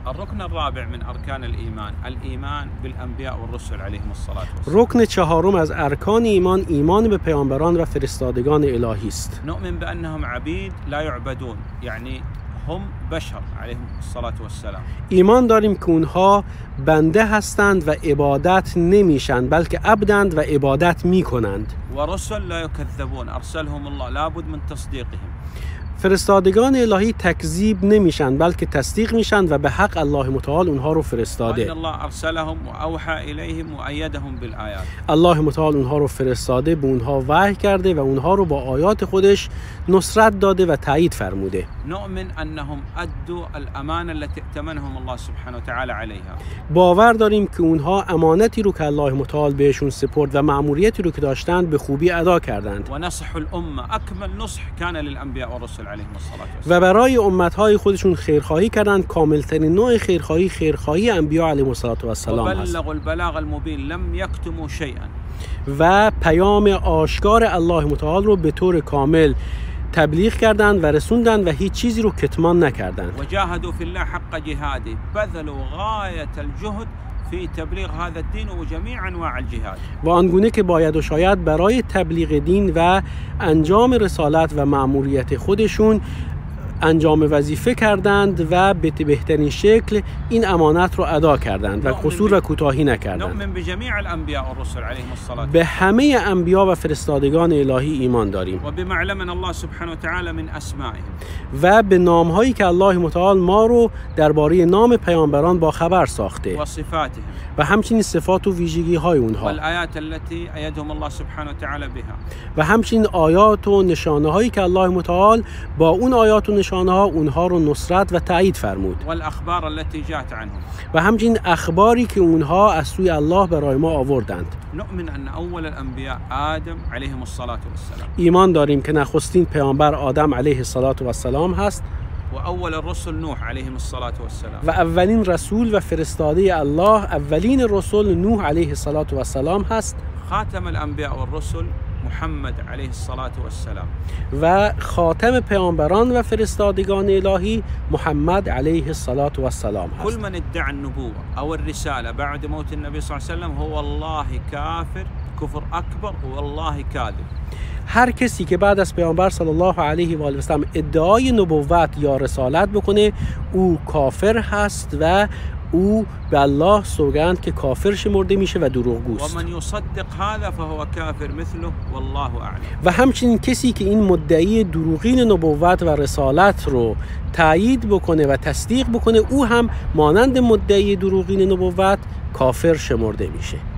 الركن الرابع من أركان الإيمان بالأنبياء والرسل عليهم الصلاة والسلام. رکن چهارم از ارکان ایمان، ایمان به پیامبران و فرستادگان الهی است. نؤمن بأنهم عبيد لا يعبدون، يعني هم بشر عليهم الصلاة والسلام. ایمان داریم که اونها بنده هستند و عبادت نمیشند، بلکه عبدند و عبادت میکنند. ورسل لا يكذبون، أرسلهم الله لابد من تصديقهم. فرستادگان الهی تکذیب نمیشن، بلکه تصدیق میشن و به حق الله متعال اونها رو فرستاده. الله ارسلهم واوحى اليهم وأيدهم بالآيات. الله متعال اونها رو فرستاده، به اونها وحی کرده و اونها رو با آیات خودش نصرت داده و تایید فرموده. نؤمن انهم ادوا الامانه التي ائتمنهم الله سبحانه وتعالى عليها. باور داریم که اونها امانتی رو که الله متعال بهشون سپرد و مأموریتی رو که داشتند به خوبی ادا کردند. ونصح الامه اكمل نصح كان للانبياء والرسل. و برای امتهای خودشون خیرخواهی کردند. کاملترین نوع خیرخواهی انبیاء علیهم السلام هست. وبلغوا البلاغ المبین لم یکتموا شیئا. و پیام آشکار الله متعال رو به طور کامل تبلیغ کردند و رسوندند و هیچ چیزی رو کتمان نکردند. و جاهدوا فی الله حق جهاده، بذلوا غایة الجهد فی تبلیغ هذا الدین و جمیع انواع الجهاد. و آنگونه که باید و شاید برای تبلیغ دین و انجام رسالت و مأموریت خودشون انجام وظیفه کردند و به بهترین شکل این امانت رو ادا کردند و قصور و کوتاهی نکردند. نؤمن بجمیع الانبیاء والرسل علیهم الصلاة. به همه انبیا و فرستادگان الهی ایمان داریم. و بما علمنا الله سبحانه وتعالى من اسمائهم. و به نام‌هایی که الله متعال ما رو درباره نام پیامبران با خبر ساخته. و صفاتهم. و همچنین صفات و ویژگی‌های اونها. والآیات التي ایدهم الله سبحانه وتعالى بها. و همچنین آیات و نشانه‌هایی که الله متعال با اون آیات و نشانه‌ها اونها رو نصرت و تایید فرمود. والاخبار التي جاءت عنهم. و همچنین اخباری که اونها از سوی الله برای ما آوردند. نؤمن ان اول الانبیاء آدم علیهم الصلاة والسلام. ایمان داریم که نخستین پیامبر آدم علیه السلام هست. و اول الرسل نوح علیهم الصلاة والسلام. و اولین رسول و فرستاده الله، اولین رسول نوح علیه السلام هست. خاتم الانبیاء والرسل محمد علیه الصلاة والسلام. و خاتم پیامبران و فرستادگان الهی محمد علیه السلام هست. كل من ادعى النبوة او الرسالة بعد موت النبي صلى الله عليه وسلم هو والله كافر كفر اكبر والله كاذب. هر کسی که بعد از پیامبر صلی الله علیه و آله و سلم ادعای نبوت یا رسالت بکنه، او کافر هست و او به الله سوگند که کافر شمرده میشه و دروغگوست. و من یصدق هذا فهو کافر مثله والله اعلم. و همچنین کسی که این مدعی دروغین نبوت و رسالت رو تایید بکنه و تصدیق بکنه، او هم مانند مدعی دروغین نبوت کافر شمرده میشه.